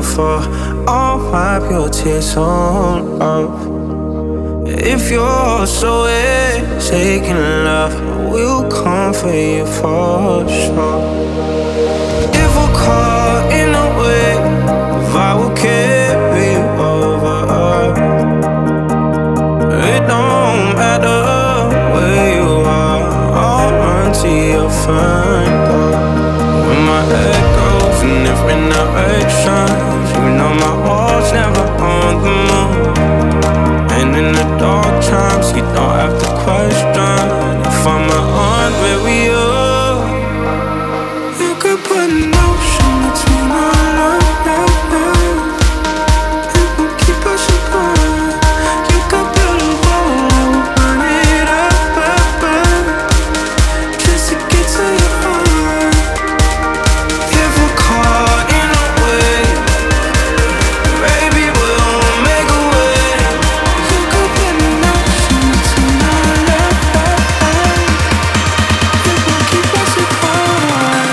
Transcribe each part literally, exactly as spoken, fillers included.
for. I'll wipe your tears on off. If you're so taking love, we'll come for you for sure. If we're caught in a wave, I will carry you over. It don't matter where you are, I'll run to your front door. When my head goes in different directions, you know my heart's never on the move. And in the dark times, you don't have to question if I'm on where we are. You could put an ocean between our love, love, love. It will keep us apart. You could build a wall, I will burn it up, up, up, just to get to your heart. If we're caught in a wave, baby, we'll make a way. You could put an ocean between our love, love, love. It will keep us apart.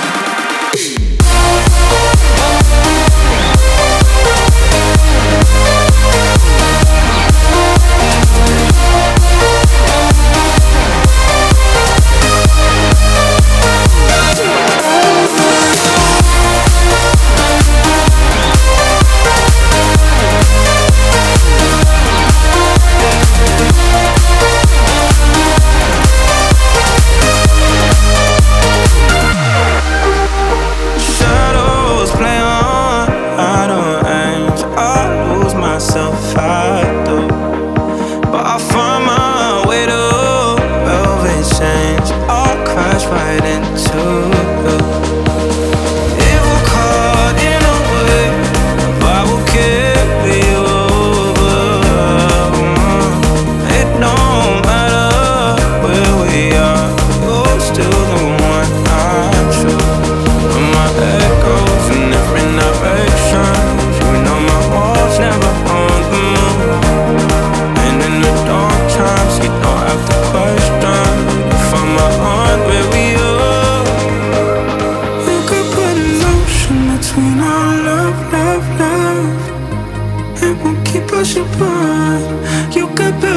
Shadows play on, I don't angel. I lose myself, I do. But I find my way to velvet change. I'll crash right into you. If we're caught in a wave, I will carry you over. It don't matter where we are, you're still the one I choose. When my head goes in different directions, you know my heart's never on the move. And in the dark times, you don't have to question if I'm on where we are. You could put an ocean between our love, love, love. It won't keep us apart. You could build